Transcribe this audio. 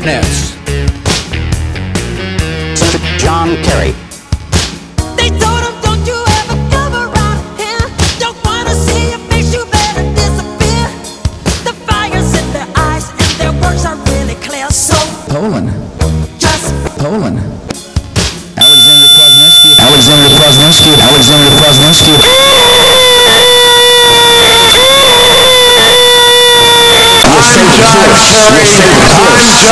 Ness. John Kerry. They told him, don't you ever come around here. Don't wanna see your face, you better disappear. The fire's in their eyes and their words are really clear. So Poland. just Poland. Alexander Kwasniewski. Alexander Kwasniewski. Alexander Kwasniewski. I'm John Kerry.